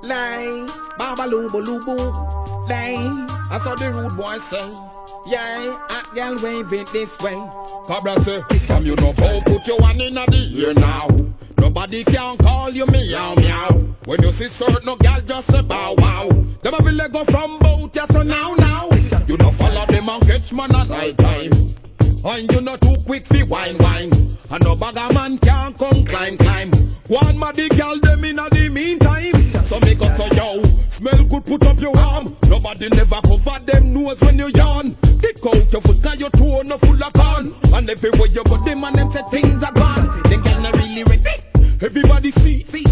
Lay, babaloo baloo boo. Lay, I saw the rude boy say. Yeah, hot girl wave it this way. Cobra say, from you know how put your one in the ear now. Nobody can call you meow meow. When you see certain girl just say bow wow. Them a will go from boat ya to now. You don't follow them and catch man at night time. And you not too quick fi wine. And no bagger man can come climb. One muddy girl them in the meantime. So make up to yo, smell good put up your arm. Nobody never cover them nose when you yawn. Kick out your foot 'cause your toe no full of corn. And everywhere you go them and them say things are gone. Them girl not really ready. Everybody see.